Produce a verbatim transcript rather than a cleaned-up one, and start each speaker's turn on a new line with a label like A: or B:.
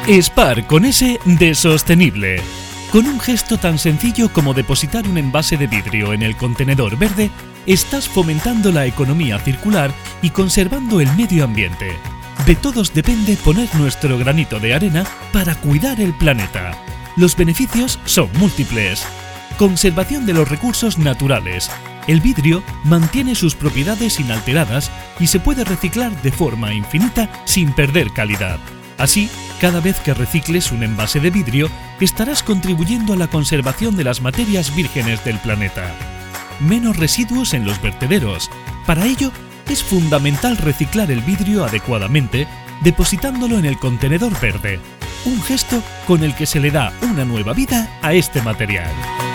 A: SPAR con S de sostenible. Con un gesto tan sencillo como depositar un envase de vidrio en el contenedor verde, estás fomentando la economía circular y conservando el medio ambiente. De todos depende poner nuestro granito de arena para cuidar el planeta. Los beneficios son múltiples. Conservación de los recursos naturales. El vidrio mantiene sus propiedades inalteradas y se puede reciclar de forma infinita sin perder calidad. Así, cada vez que recicles un envase de vidrio, estarás contribuyendo a la conservación de las materias vírgenes del planeta. Menos residuos en los vertederos. Para ello, es fundamental reciclar el vidrio adecuadamente, depositándolo en el contenedor verde. Un gesto con el que se le da una nueva vida a este material.